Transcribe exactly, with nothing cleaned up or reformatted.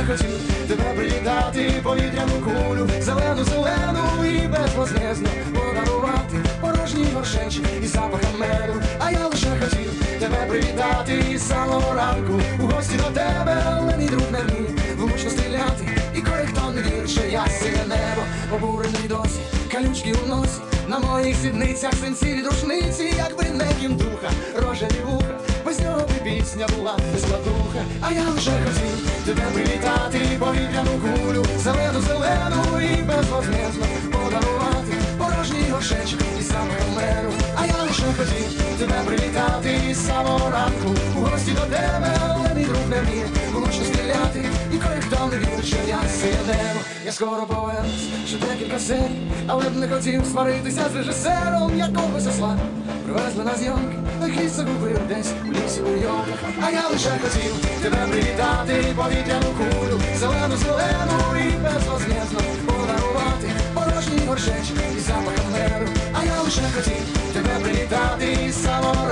хотів тебе привітати, повітряну кулю, зелену, зелену і безвознезно подарувати порожній горшечок із запахом меду. А я лише хотів тебе привітати із самого ранку, у гості до тебе, але мій друг не вміє влучно стріляти, і кое-хто не вірить, що я синє небо, обурений досі, калючки у носі, на моїх сідницях синці від рушниці, якби не кінтуха, рожеві вуха, без нього б пісня була безкладуха. А я лише хотів тебе привітати, повітряну кулю, зелену, зелену і безвознезно подарувати порожній горшечок із запахом меду. А я лише хотів тебе привітати із самого ранку, у гості до тебе, але мій друг не вміє влучно стріляти, і кое-хто не вірить, що я синє небо. Я скоро повернусь, ще декілька серій, але б не хотів сваритися з режисером якогось осла. Привезли на зйомки, лихий загубив десь у лісі у йолках. А я лише хотів тебе привітати, повітряну кулю, зелену, зелену і безвознезно подарувати порожній горшечок із запахом меду. А я лише хотів тебе привітати із самого